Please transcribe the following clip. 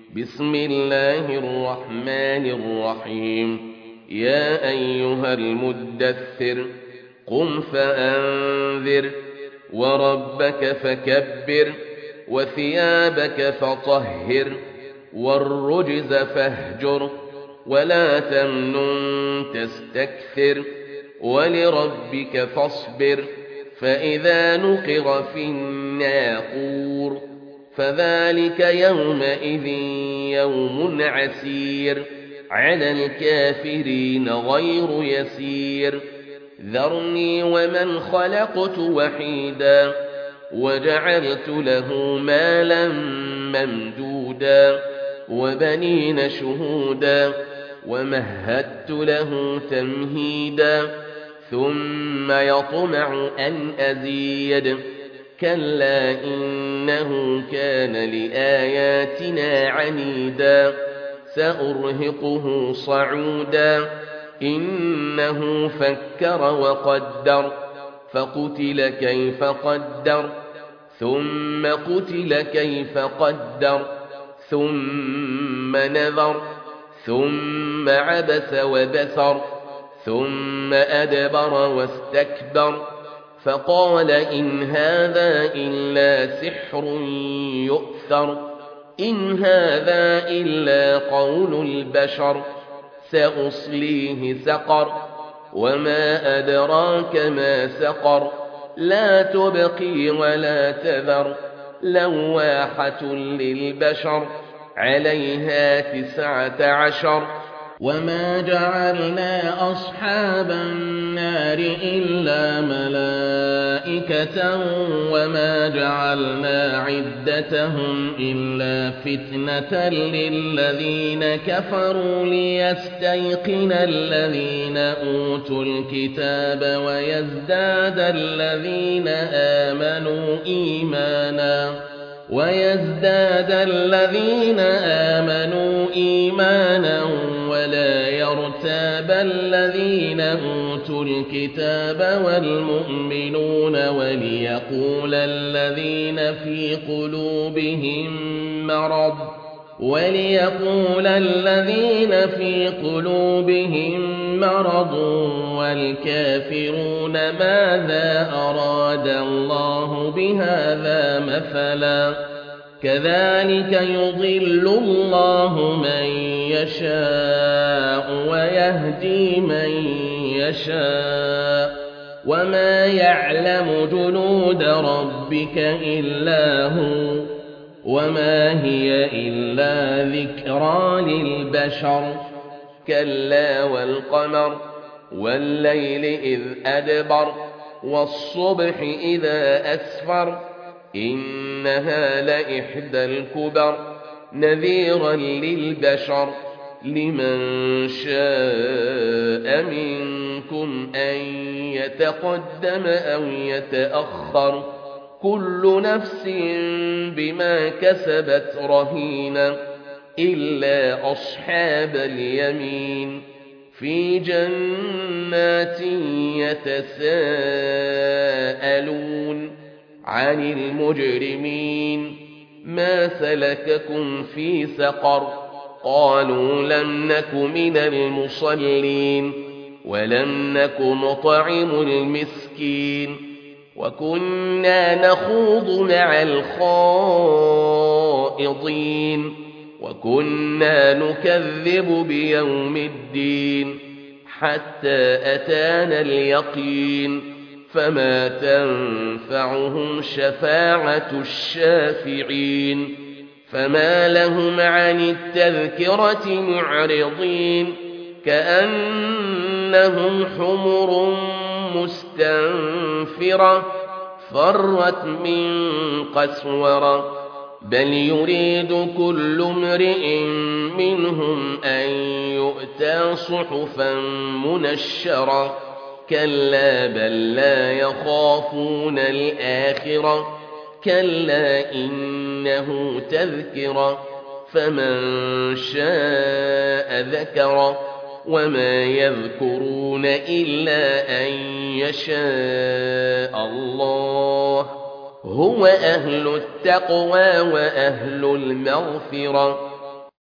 بسم الله الرحمن الرحيم. يا أيها المدثر قم فأنذر وربك فكبر وثيابك فطهر والرجز فاهجر ولا تمنن تستكثر ولربك فاصبر. فإذا نقر في الناقور فذلك يومئذ يوم عسير على الكافرين غير يسير. ذرني ومن خلقت وحيدا وجعلت له مالا ممدودا وبنين شهودا ومهدت له تمهيدا ثم يطمع أن أزيد كلا إنه كان لآياتنا عنيدا سأرهقه صعودا إنه فكر وقدر فقتل كيف قدر ثم قتل كيف قدر ثم نذر ثم عبس وبسر ثم أدبر واستكبر فقال إن هذا إلا سحر يؤثر إن هذا إلا قول البشر سأصليه سقر وما أدراك ما سقر لا تبقي ولا تذر لواحة للبشر عليها 19 وما جعلنا أصحاب النار إلا ملائكة وما جعلنا عدتهم إلا فتنة للذين كفروا ليستيقن الذين أوتوا الكتاب ويزداد الذين آمنوا إيمانا ولا يرتاب الذين أوتوا الكتاب والمؤمنون وليقول الذين في قلوبهم مرض والكافرون ماذا أراد الله بهذا مثلا كذلك يضل الله من يشاء ويهدي من يشاء وما يعلم جنود ربك إلا هو وما هي إلا ذكرى للبشر. كلا والقمر والليل إذ أدبر والصبح إذا أسفر إنها لإحدى الكبر نذيرا للبشر لمن شاء منكم أن يتقدم أو يتأخر كل نفس بما كسبت رهينة إلا أصحاب اليمين في جنات يتساءلون عن المجرمين ما سلككم في سقر قالوا لم نك من المصلين ولم نك نطعم المسكين وكنا نخوض مع الخائضين وكنا نكذب بيوم الدين حتى أتانا اليقين فما تنفعهم شفاعة الشافعين فما لهم عن التذكرة معرضين كأنهم حمر مستنفرة فرت من قسورة بل يريد كل امرئ منهم أن يؤتى صحفا منشرة كلا بل لا يخافون الآخرة كلا إنه تذكرة فمن شاء ذكره وما يذكرون إلا أن يشاء الله هو أهل التقوى وأهل المغفرة